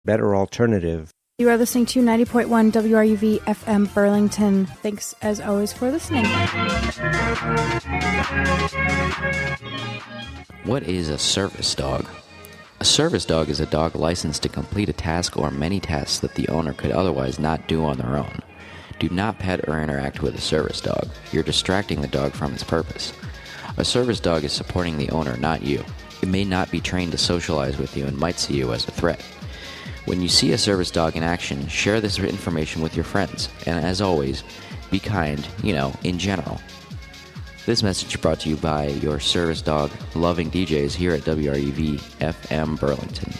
better alternative. You are listening to 90.1 WRUV FM Burlington. Thanks, as always, for listening. What is a service dog? A service dog is a dog licensed to complete a task or many tasks that the owner could otherwise not do on their own. Do not pet or interact with a service dog. You're distracting the dog from its purpose. A service dog is supporting the owner, not you. It may not be trained to socialize with you and might see you as a threat. When you see a service dog in action, share this information with your friends. And as always, be kind, in general. This message brought to you by your service dog loving DJs here at WRUV FM Burlington.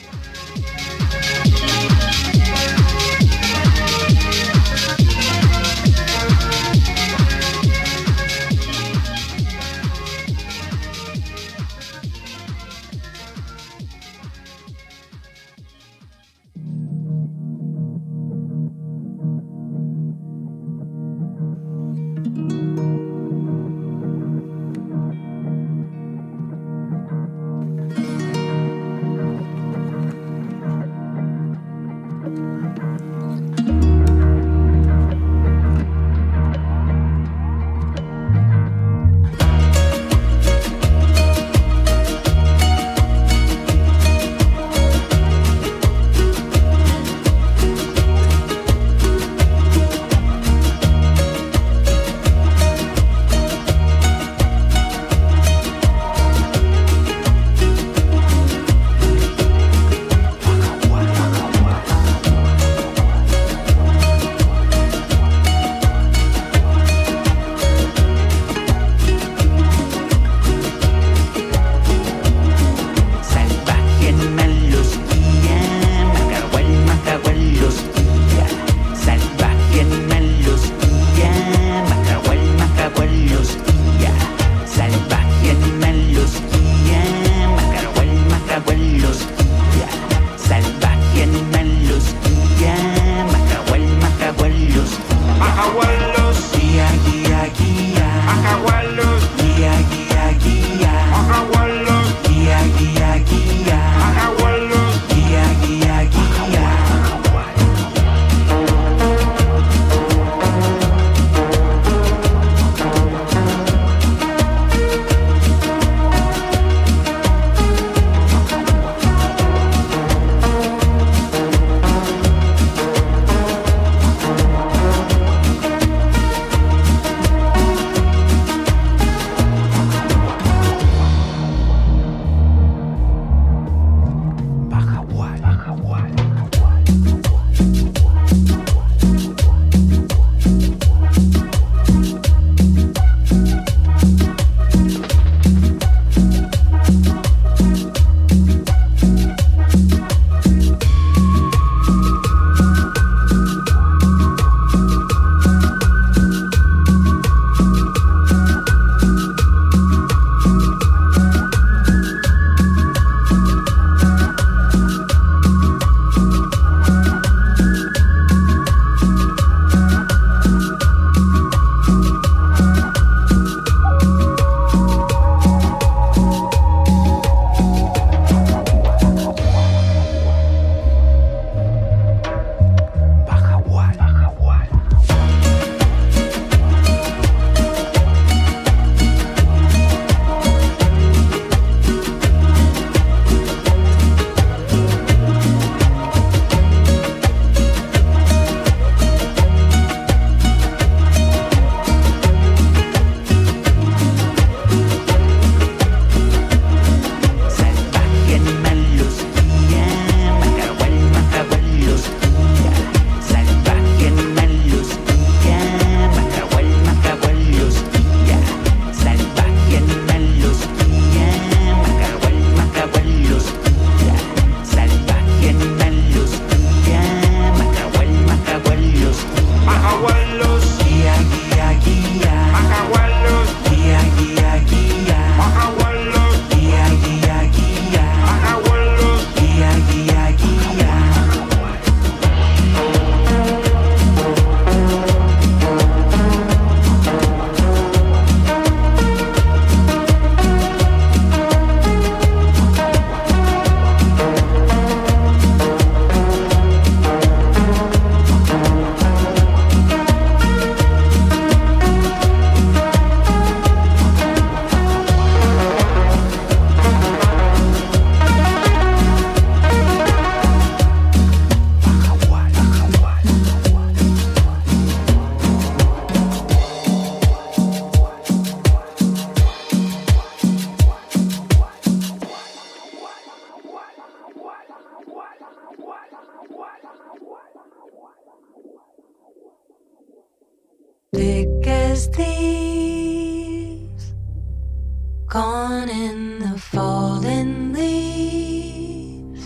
thick as thieves, gone in the fallen leaves,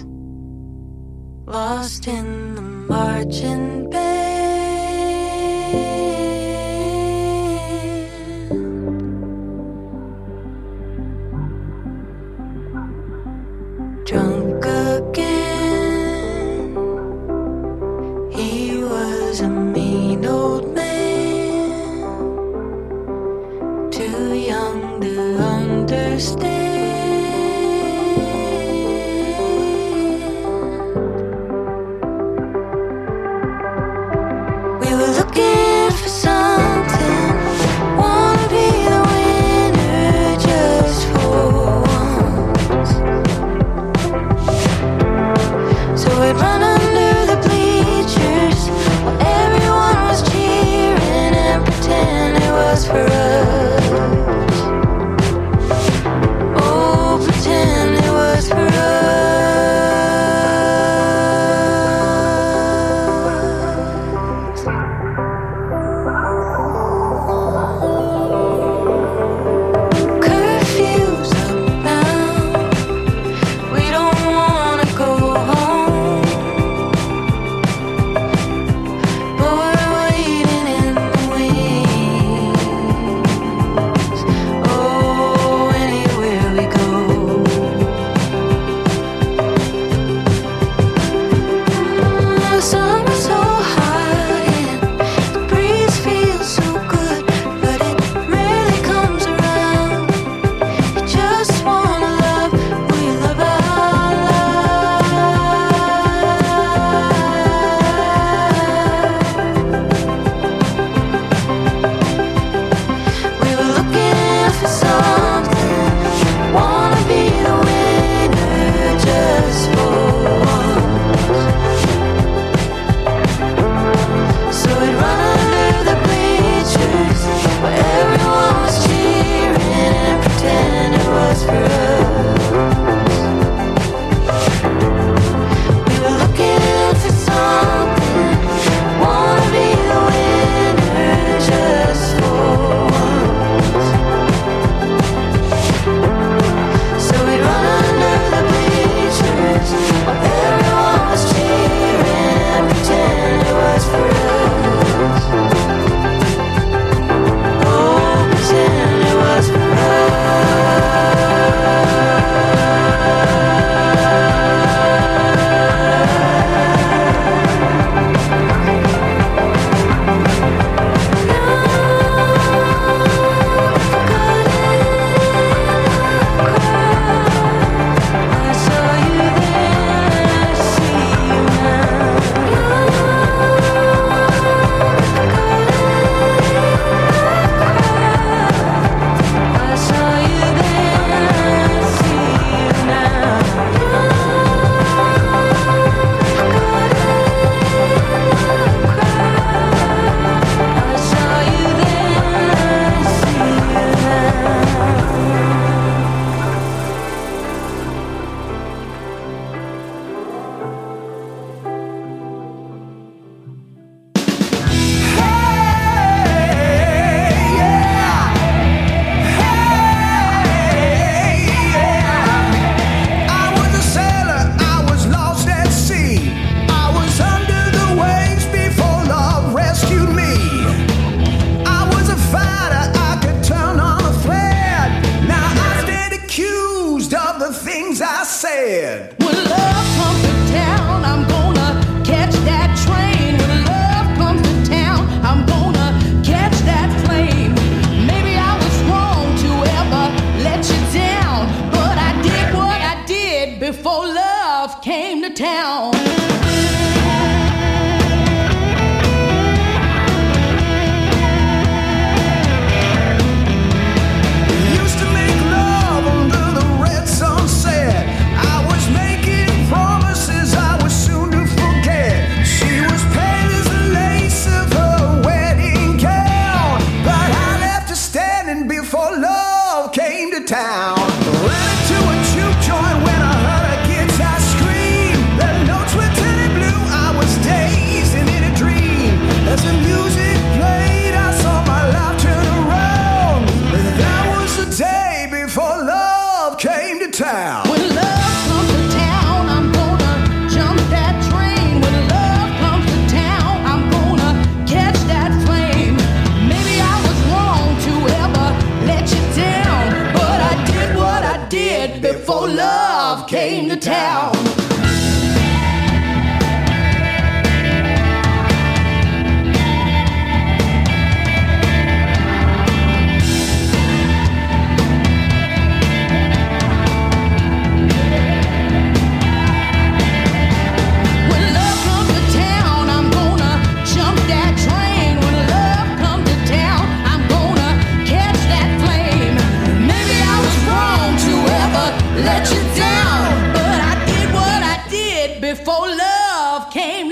lost in the marching band. Drunk again, he was a mean old man, too young to understand. We were looking for something, wanna be the winner just for once. So we'd run under the bleachers while everyone was cheering and pretend it was for us.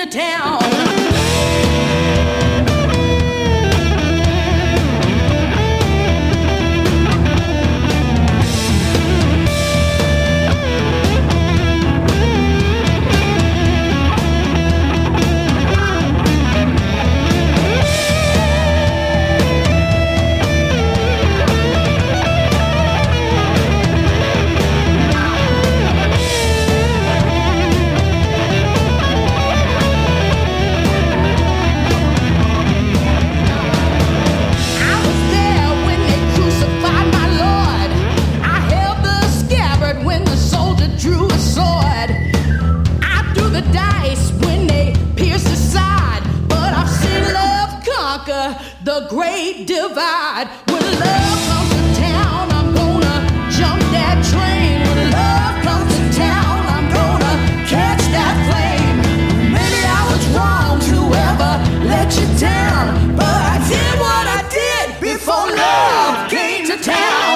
to town. The great divide. When love comes to town, I'm gonna jump that train. When love comes to town, I'm gonna catch that flame. Maybe I was wrong to ever let you down, but I did what I did before love came to town.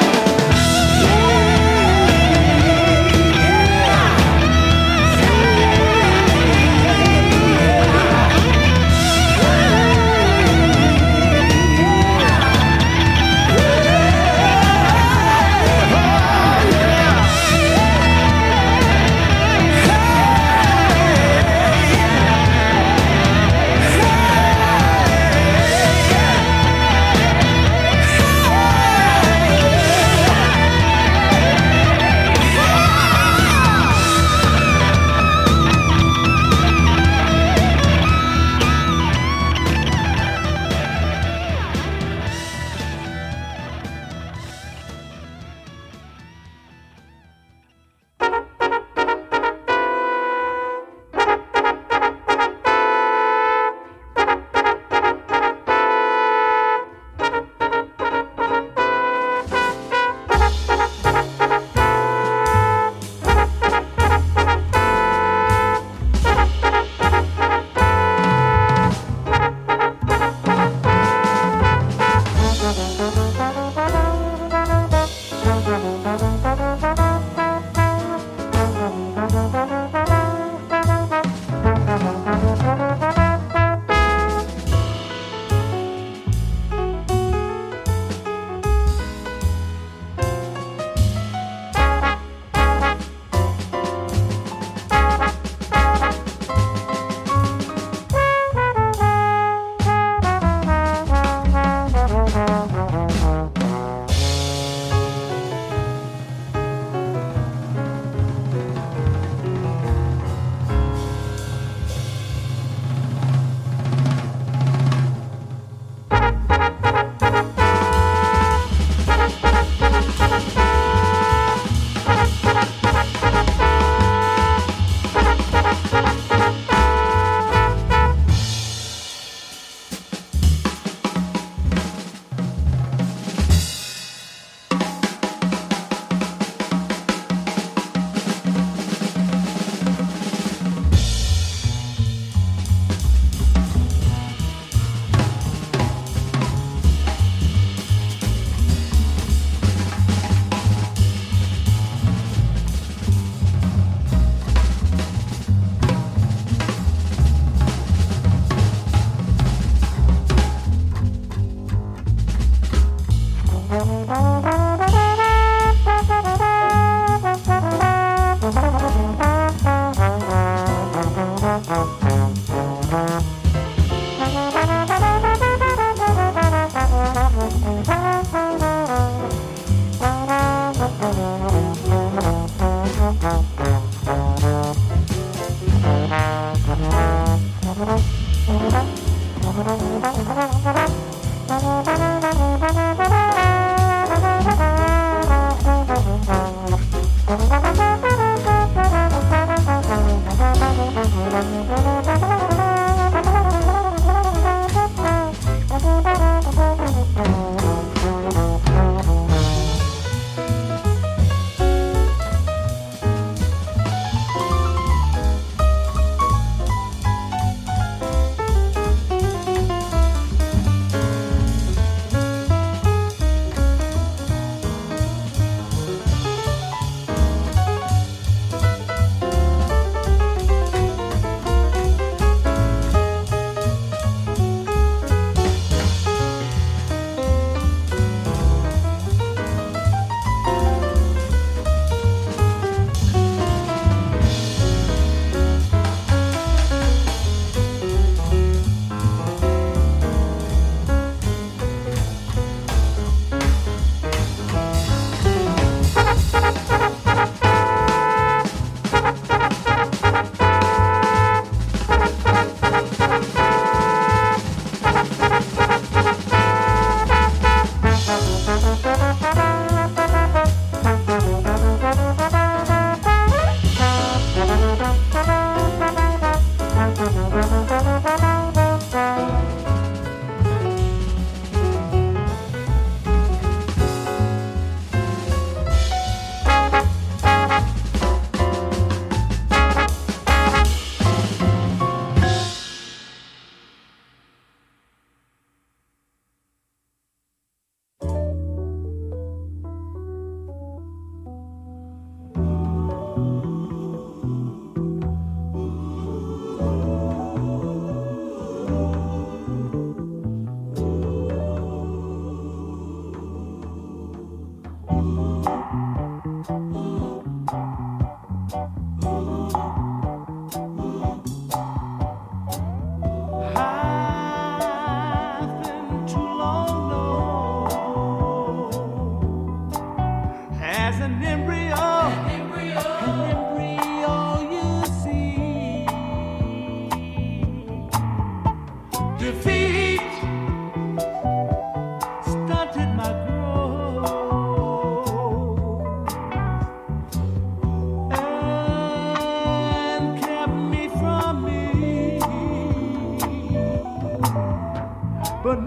But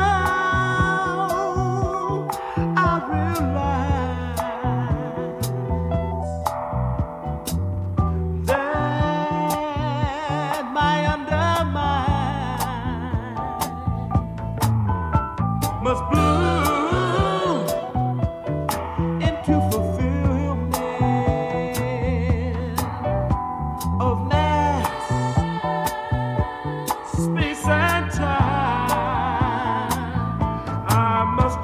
now I realize that my undermind must bloom into fulfillment of mass, space and time. I must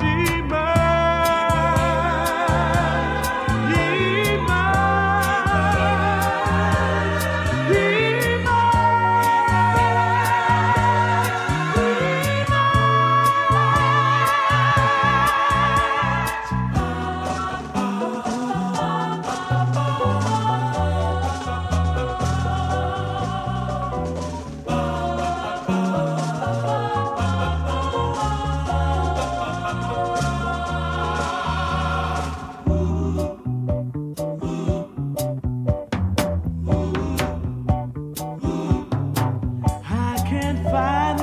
I can't find